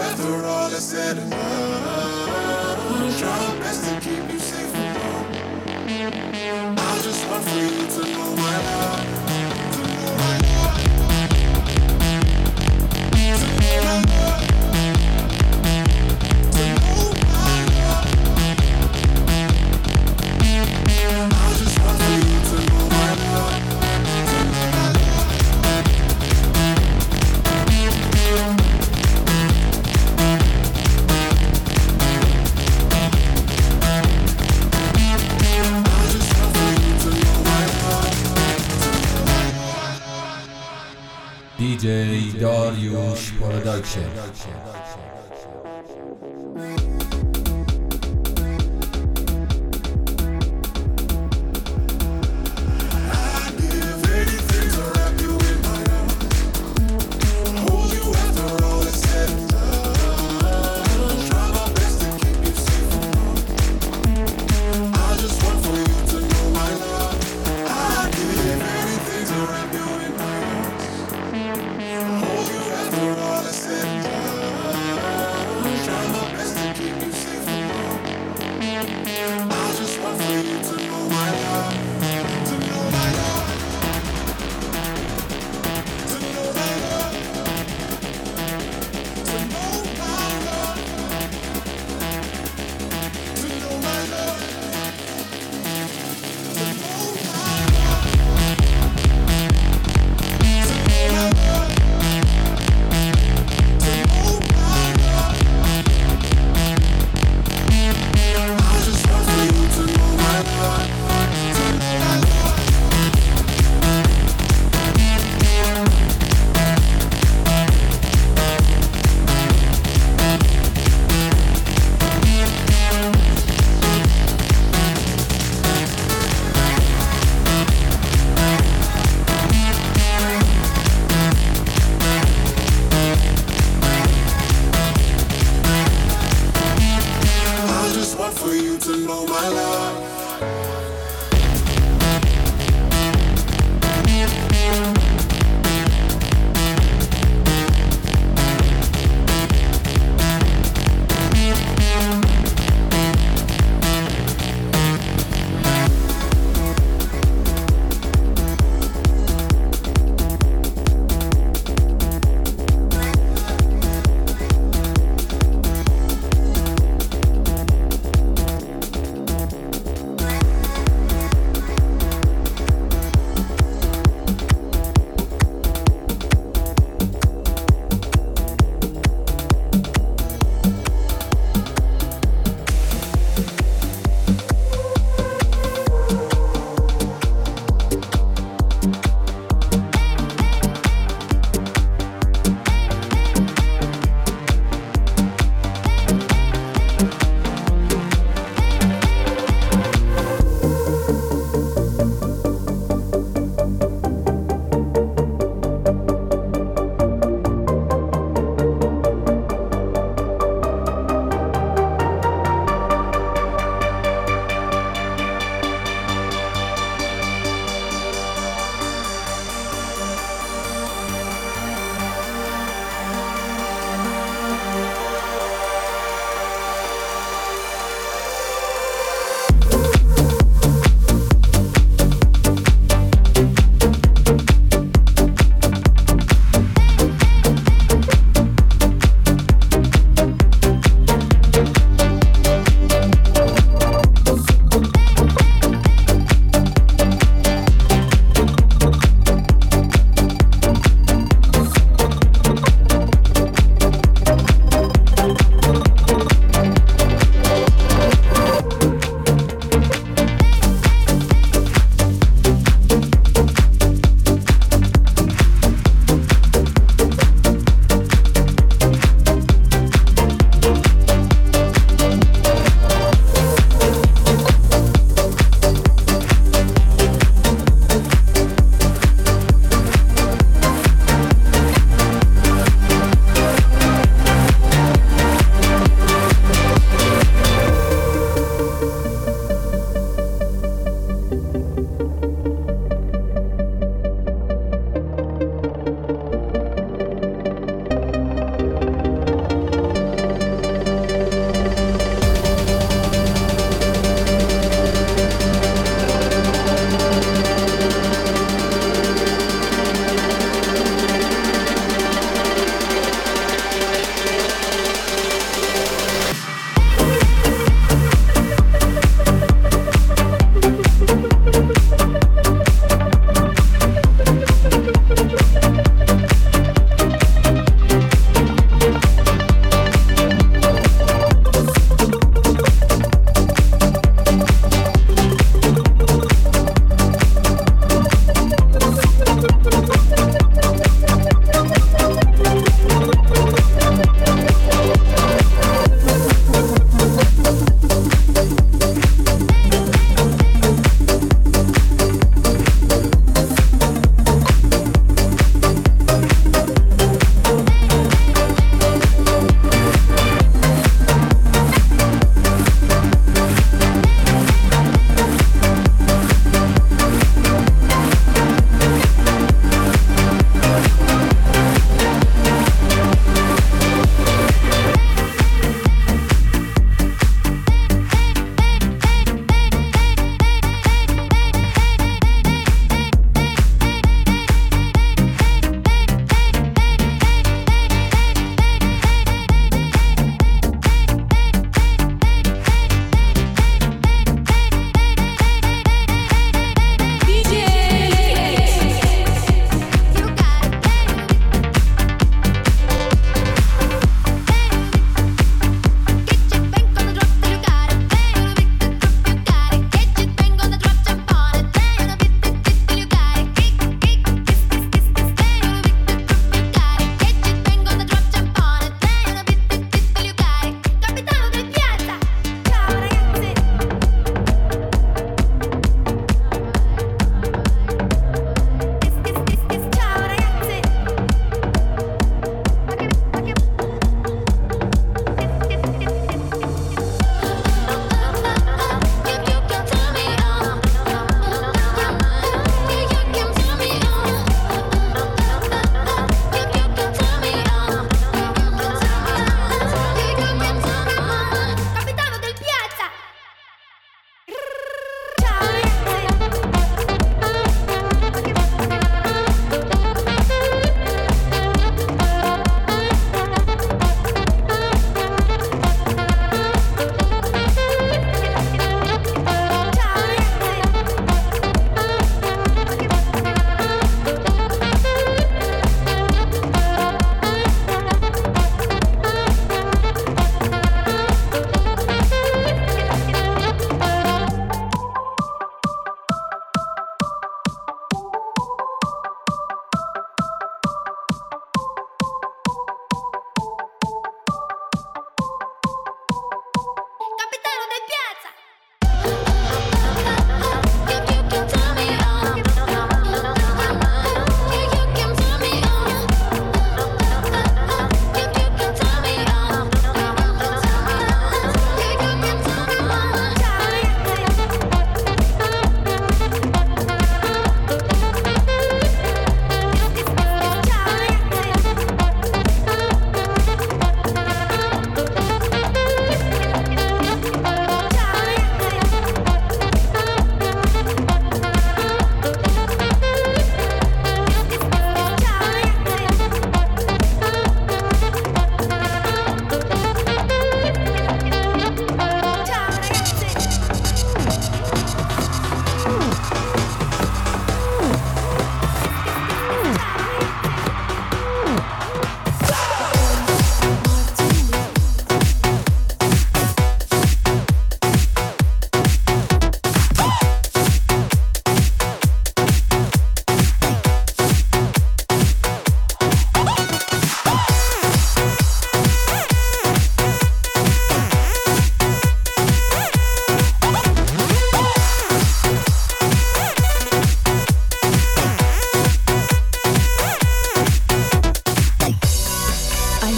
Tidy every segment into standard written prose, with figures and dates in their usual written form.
after all is said and done. Try my best to keep you safe from harm. I just want for you to know my love. To know my love. To know my love. To know my love. I just want for you to know my love. To know my love. DJ Dariusz Production.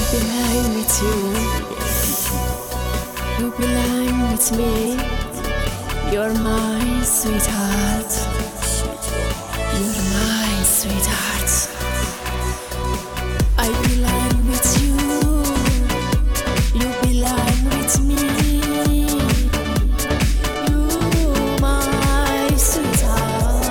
belong with you. You belong with me. You're my sweetheart. You're my sweetheart. I belong with you. You belong with me. You're my sweetheart.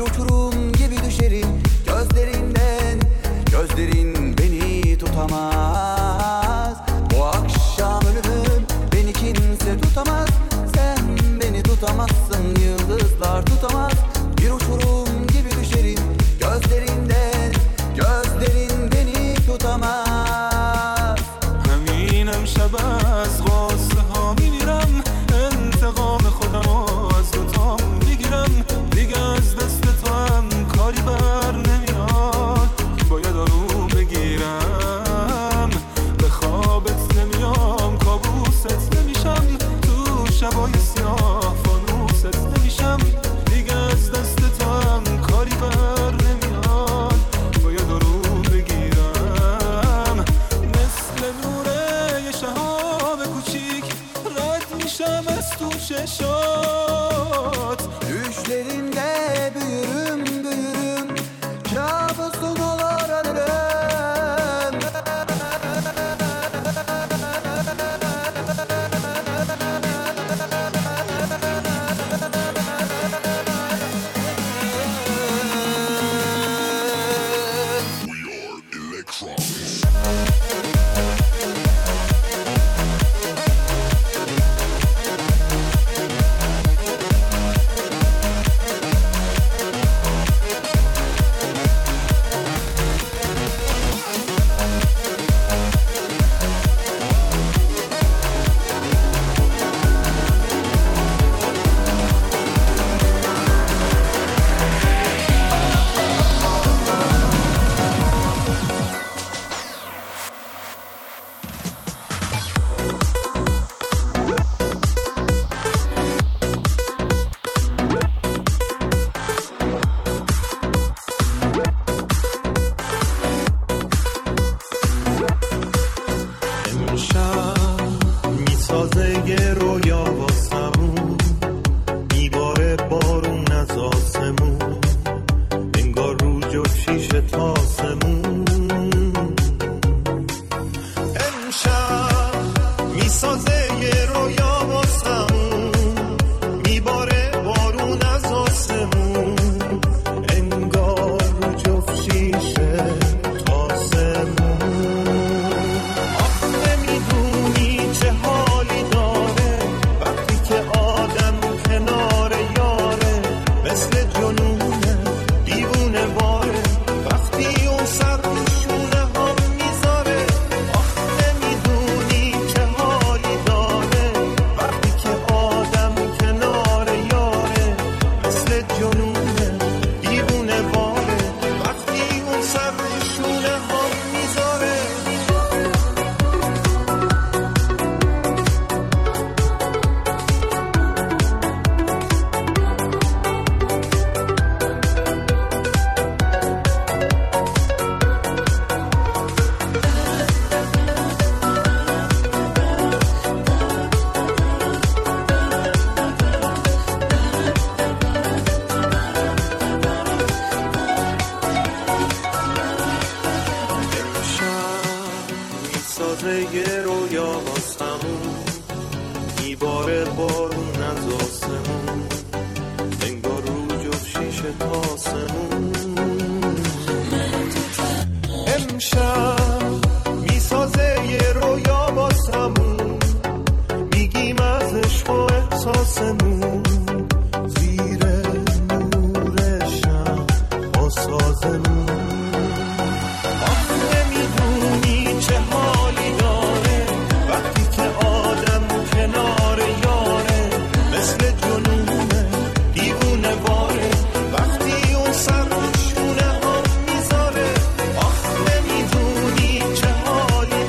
uçurum gibi düşerim gözlerinden. Gözlerin beni tutamaz. Bu akşam ölürüm, beni kimse tutamaz. Sen beni tutamazsın, yıldızlar tutamaz. Bir uçurum gibi düşerim gözlerinden. Gözlerin beni tutamaz. همین امشب از غصه ها میمیرم، انتقام خودم از دوتام میگیرم. دیگه از دست تو هم کاری بر نمیاد، باید آروم بگیرم. به خوابت نمیام، کابوست نمیشم، تو شبای سیاه فانوست نمیشم. دیگه از دست تو هم کاری بر نمیاد، باید آروم بگیرم. مثل نوره یه شهاب کوچیک رد میشم از تو چشات. Düşlerinde büyürüm büyürüm, kabusun olur ölürüm.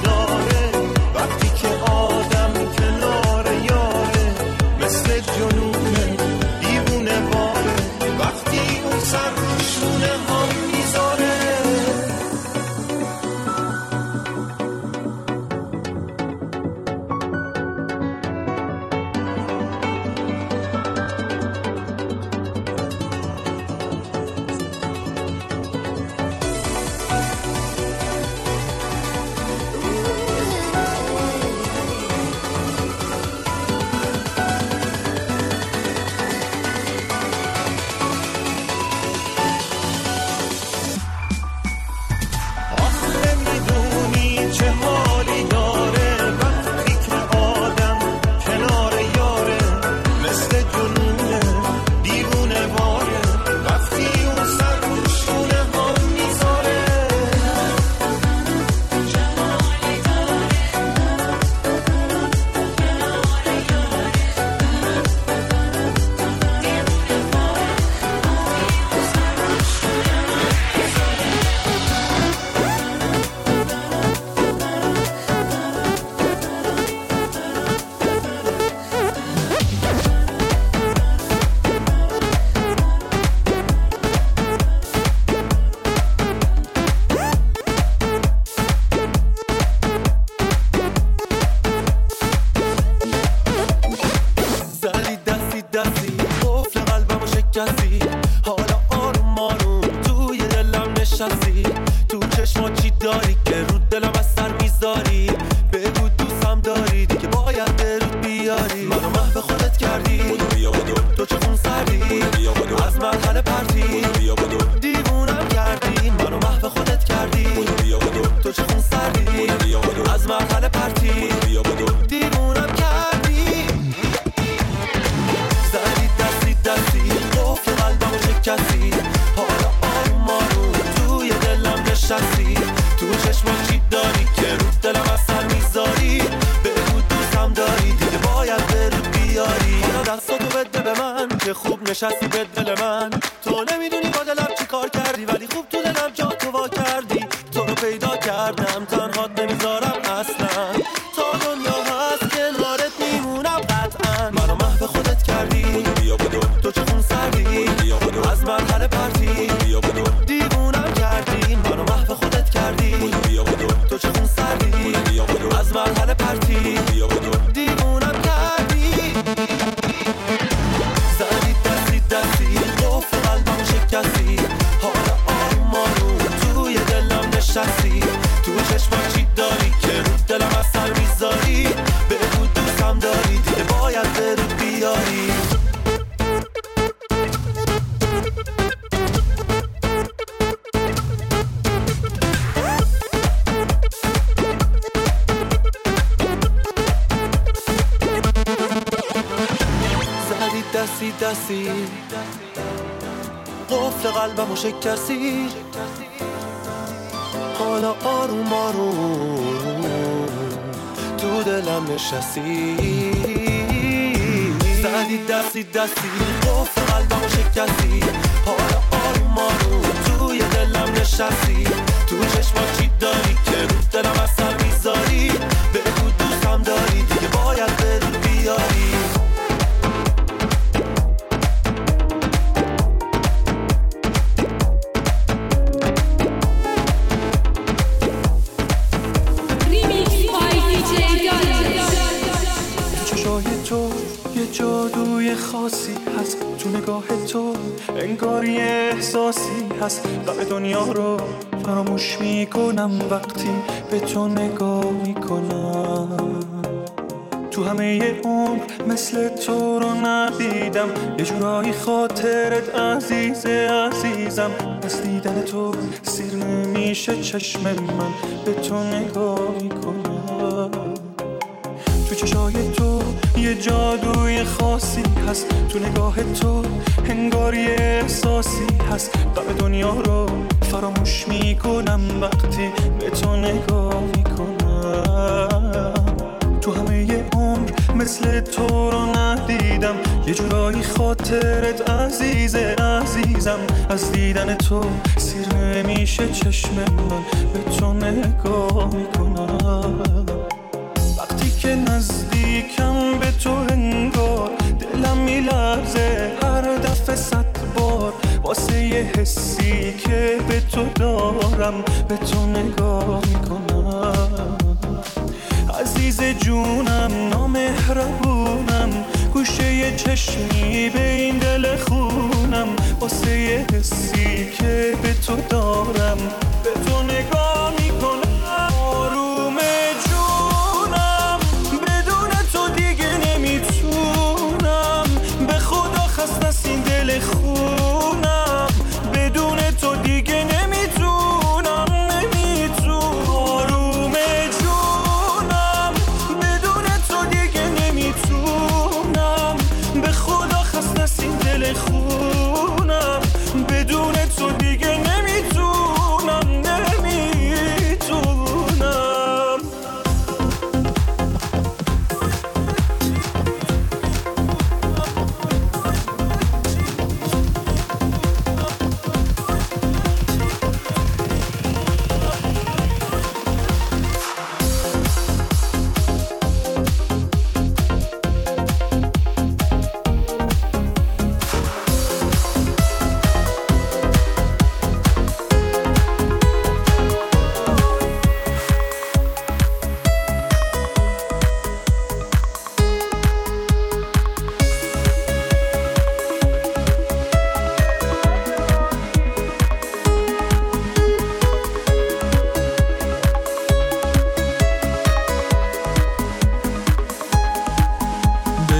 جنون بیاری. منو محو خودت کردی، تو چه خون سردی از مرحله پرتی، دیوونم کردی. منو محو خودت کردی، تو چه خون سردی از مرحله پرتی، دیوونم کردی. زدی دستی دستی قفل قلبمو شکستی، حالا آروم آروم توی دلم نشستی. تو چشمات چی داری که رو دلم اثر میذاری؟ بگو دوستم داری دیگه باید برود بیاری. حالا دستاتو بده به من که خوب نشستی به دل من. تو نمیدونی با دلم چی کار کردی، ولی خوب تو دلم جا تو وا کردی. تو رو پیدا کردم تنهات نمیذارم اصلا، تا دنیا هست کنارت میمونم قطعا. منو محو خودت کردی، تو چه خون سردی از مرحله پرتی، دیوونم کردی. منو محو خودت کردی، تو چه خون سردی از مرحله پرتی، دیوونم کردی. زدی دستی دستی قفل قلبمو شکستی، حالا آروم آروم توی دلم نشستی. تو چشمات چی داری که رو دلم اثر میذاری؟ بگو دوستم داری دیگه باید برود بیاری. زدی دستی دستی قفل قلبمو شکستی، حالا آروم آروم تو دلم نشستی. زدی دستی دستی قفل قلبمو شکستی، حالا آروم آروم توی دلم نشستی. تو چشمات چی داری که رو دلم اثر میذاری؟ بگو دوستم داری دیگه باید برود بیاری. تو یه جادوی خاصی هست، تو نگاه تو انگار یه احساسی هست. غم دنیا رو فراموش میکنم وقتی به تو نگاه میکنم. تو همه عمر مثل تو رو ندیدم، یه جورایی خاطرت عزیزم. از دیدن تو سیر نمیشه چشم من، به تو نگاه میکنم. تو چشای تو یه جادوی خاصی هست، تو نگاه تو انگار یه احساسی هست. غم دنیا رو فراموش میکنم وقتی به تو نگاه میکنم. تو همه عمر مثل تو رو ندیدم، یه جورایی خاطرت عزیزم. از دیدن تو سیر نمیشه چشم من، به تو نگاه میکنم. وقتی که نزدیکم به تو انگار دلم میلرزه هر دفعه 100 بار، واسه یه حسی که به تو دارم به تو نگاه میکنم. عزیز جونم نامهربونم، گوشه یه چشمی به این دل خونم، واسه یه حسی که به تو دارم به تو نگاه میکنم. آروم جونم بدون تو دیگه نمیتونم، به خدا خسته از این دل خونم، بدون تو دیگه نمیتونم. آروم جونم بدون تو دیگه نمیتونم، به خدا خسته از این دل خونم، بدون تو دیگه نمیتونم.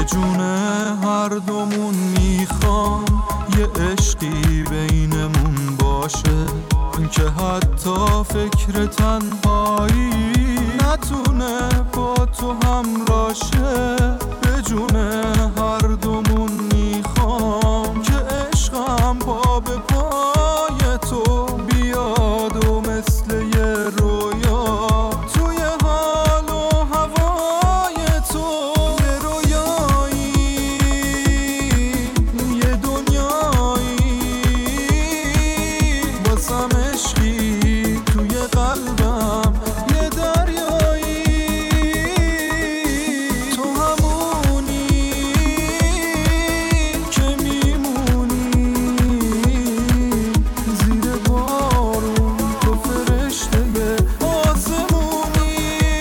جون هر دومون میخوام یه عشقی بینمون باشه که حتی فکر تنهایی نتونه با تو همراشه. به جون هر دومون میخوام که عشقم پا به پای تو بیاد و مثل یه رویا توی حال و هوای تو یه رویایی یه دنیایی باسم عشقی توی قلبم یه دریایی تو همونی که میمونی زیر بارون تو فرشته آسمونی.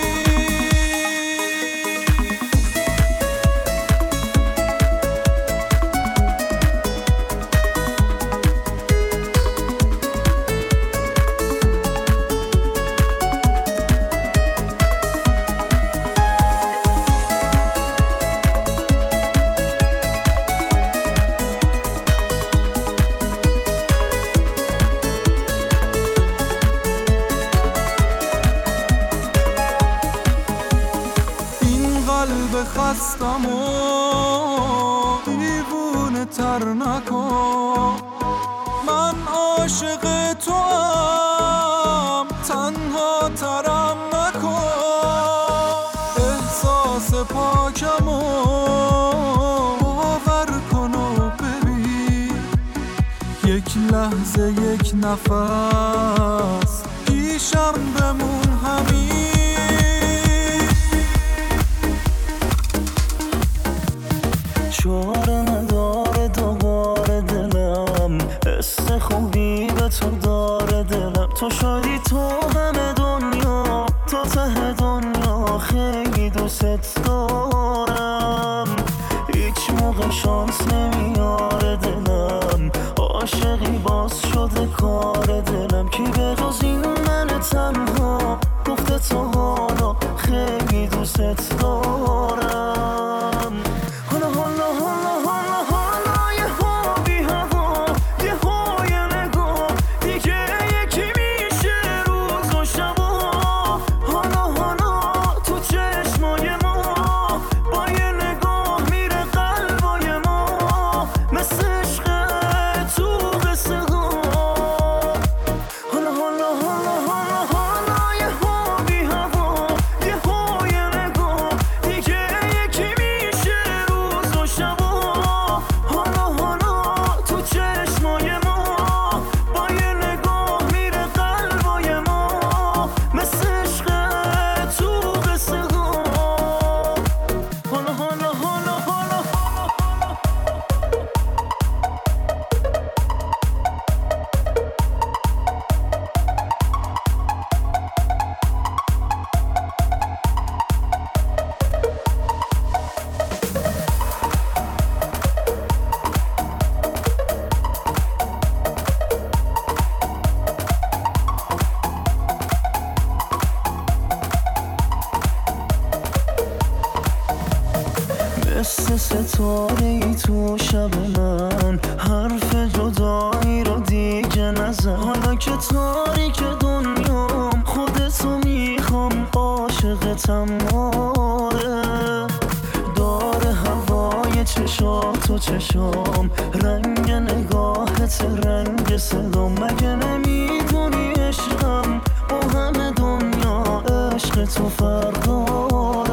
این قلب خستم و دیوونه تر نکن، من عاشق تو هم تنها ترم نکن. احساس پاکم و باور کن و ببین یک لحظه یک نفس پیشم بمون همین. چاره نداره دوباره دلم، حس خوبی به تو داره دلم. تو شدی تو همه دنیا، تو ته دنیا، خیلی دوست دارم. هیچ موقع شانس نمیاره دلم، عاشقی باز شده کار دلم. کی به جز این من تنها گفته تو حالا خیلی دوست دارم. حالا حالا حالا حالا حالا یه ها بی هوا، یه ها یه نگاه دیگه یکی میشه روز و شبا. حالا حالا تو چشمای ما با یه نگاه میره قلبای ما مثل عشق تو قصه ها. حالا حالا حالا حالا حالا یه ها بی هوا، یه ها یه نگاه دیگه یکی میشه روز و شبا. حالا حالا تو چشمای ما با یه نگاه میره قلبای ما مثل عشق تو قصه ها. حالا حالا حالا حالا مثل ستاره ای تو شب من، حرف جدایی رو دیگه نزن. حالا که تاریک دنیام خودتو میخوام، عاشقتم آره. داره هوای چشات و چشام، رنگ نگاهت رنگ صدام. مگه نمیدونی عشقم با همه دنیا عشق تو فرق داره.